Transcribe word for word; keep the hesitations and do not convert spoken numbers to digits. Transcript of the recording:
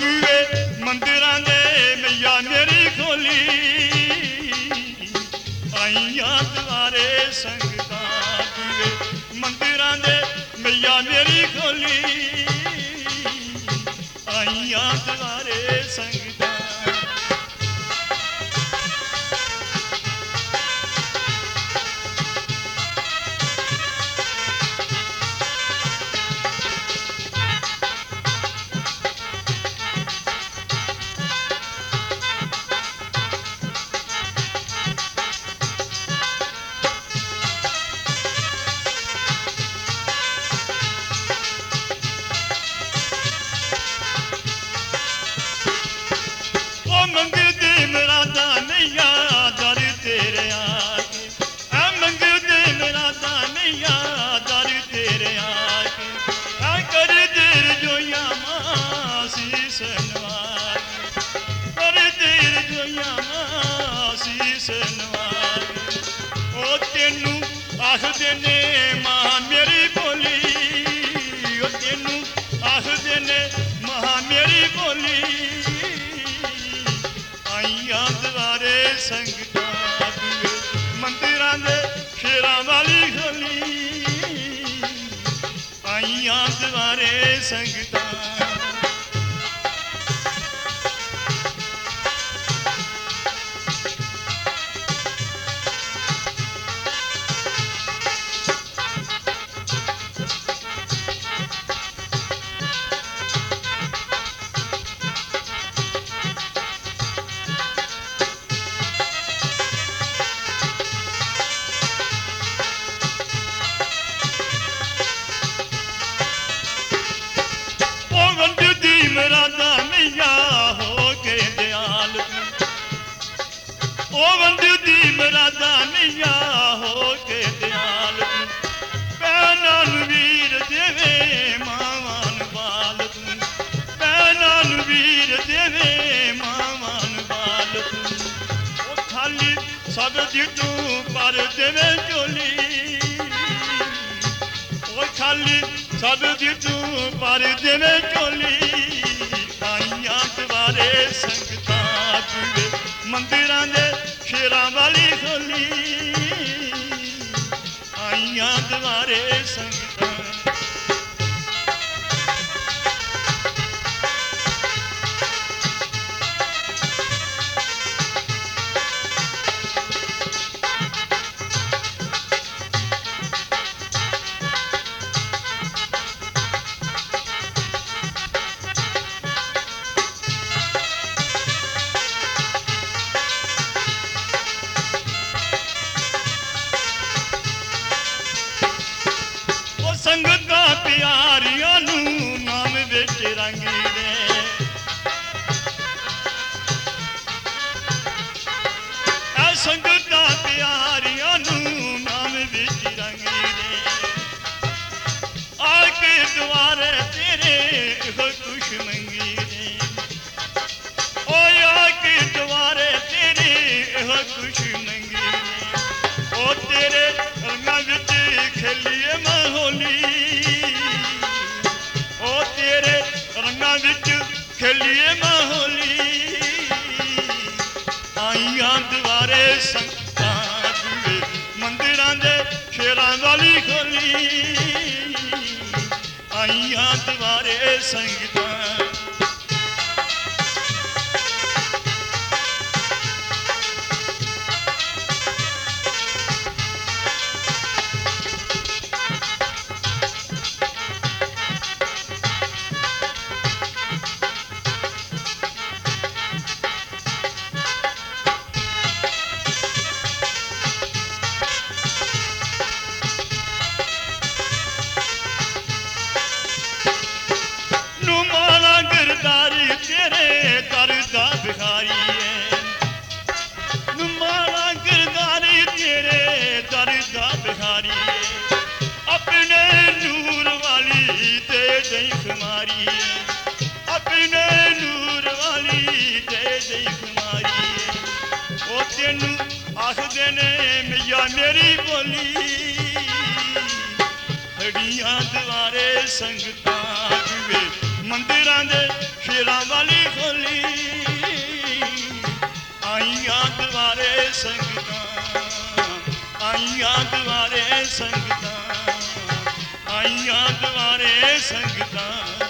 ਬੂਏ ਮੰਦਿਰਾਂ ਦੇ ਮਈਆ ਮੇਰੀ ਖੋਲੀ ਆਈਆਂ ਦੁਆਰੇ ਸੰਗਤਾਂ ਬੂਏ ਮੰਦਿਰਾਂ ਦੇ ਮਈਆ ਮੇਰੀ ਖੋਲੀ ਆਈਆਂ ਦੁਆਰੇ ਸੰਗਤਾਂ ਮੰਗਦੇ ਮਰਾਦਾ ਨਈਆ ਦਰ ਤੇਰੇ ਆ ਕੇ ਆ ਮੰਗਦੇ ਮਰਾਦਾ ਨਈਆ ਦਰ ਤੇਰੇ ਆ ਕੇ ਆ ਕਰ ਦੇਰ ਜੋਈਆਂ ਮਾਂ ਸੀਸ ਨਵਾ ਕਰ ਦੇਰ ਜੋਈਆਂ ਮਾਂ ਸੀਸ ਨਵਾ ਉਹ ਤੈਨੂੰ ਆਖਦੇ ਨੇ ਮਾਂ ਮੇਰੀ ਬੋਲੀ ਉਹ ਤੈਨੂੰ ਆਖਦੇ ਨੇ ਮਾਂ ਮੇਰੀ ਬੋਲੀ ਆਈਆਂ ਦੁਆਰੇ ਸੰਗਤਾਂ ਬੂਏ ਮੰਦਿਰਾਂ ਦੇ ਸ਼ੇਰਾਂ ਵਾਲੀ ਖੋਲੀ ਆਈਆਂ ਦੁਆਰੇ ਸੰਗਤਾਂ ਮਰਾਦਾ ਨਈਆ ਹੋ ਕੇ ਦਿਆਲ ਉਹ ਵੰਦਿਓ ਦੀ ਮਰਾਦਾ ਨਈਆ ਹੋ ਕੇ ਦਿਆਲ ਭੈਣਾਂ ਨੂੰ ਵੀਰ ਦੇਵੇ ਮਾਵਾਂ ਨੂੰ ਬਾਲ ਭੈਣਾਂ ਨੂੰ ਵੀਰ ਦੇਵੇ ਮਾਵਾਂ ਨੂੰ ਬਾਲ ਉਹ ਖਾਲੀ ਸਭ ਦੀ ਤੂੰ ਪਰ ਦੇਵੇ ਝੋਲੀ ਉਹ ਖਾਲੀ ਸਭ ਦੀ ਤੂੰ ਪਰ ਦੇਵੇ ਝੋਲੀ ਆਈਆਂ ਦੁਆਰੇ ਸੰਗਤਾਂ ਬੂਏ ਮੰਦਿਰਾਂ ਦੇ ਸ਼ੇਰਾਂ ਵਾਲੀ ਖੋਲੀ ਆਈਆਂ ਦੁਆਰੇ ਸੰਗਤਾਂ ਸੰਗਤਾਂ ਪਿਆਰੀਆਂ ਨੂੰ ਨਾਮ ਵਿੱਚ ਰੰਗੀ ਦੇ ਐ ਸੰਗਤਾਂ ਪਿਆਰੀਆਂ ਨੂੰ ਨਾਮ ਵਿੱਚ ਰੰਗੀ ਦੇ ਆ ਕੇ ਦੁਆਰੇ ਤੇਰੇ ਇਹੋ ਕੁਛ ਮੰਗੀ ਦੇ ਓਏ ਆ ਕੇ ਦੁਆਰੇ ਤੇਰੇ ਇਹੋ ਕੁਛ ਮੰਗੀ ਦੇ ਉਹ ਤੇਰੇ ਰੰਗਾਂ ਵਿੱਚ ਖੇਲੀਏ ਮਾਹੌਲੀ ਉਹ ਤੇਰੇ ਰੰਗਾਂ ਵਿੱਚ ਖੇਲੀਏ ਮਾਹੌਲੀ ਆਈਆਂ ਦੁਆਰੇ ਸੰਗਤਾਂ ਬੂਏ ਮੰਦਿਰਾਂ ਦੇ ਸ਼ੇਰਾਂ ਵਾਲੀ ਖੋਲੀ ਆਈਆਂ ਦੁਆਰੇ ਸੰਗਤਾਂ ਤੇਰੇ ਦਰ ਦਾ ਬਿਹਾਰੀ ਏ ਨੁਮਾਲਾ ਗਿਰਦਾਰੀ ਤੇਰੇ ਦਰ ਦਾ ਬਿਹਾਰੀ ਏ ਆਪਣੇ ਨੂਰ ਵਾਲੀ ਤੇ ਜਈ ਖੁਮਾਰੀ ਏ ਆਪਣੇ ਨੂਰ ਵਾਲੀ ਤੇ ਜਈ ਖੁਮਾਰੀ ਏ ਉਹ ਤੈਨੂੰ ਆਖਦੇ ਨੇ ਮਈਆ ਮੇਰੀ ਬੋਲੀ ਹੜੀਆਂ ਦੁਆਰੇ ਸੰਗਤਾਂ ਜੂਏ ਮੰਦਿਰਾਂ ਦੇ ਸ਼ੇਰਾਂ ਵਾਲੀ ਖੋਲੀ ਆਈਆਂ ਦੁਆਰੇ ਸੰਗਤਾਂ ਆਈਆਂ ਦੁਆਰੇ ਸੰਗਤਾਂ ਆਈਆਂ ਦੁਆਰੇ ਸੰਗਤਾਂ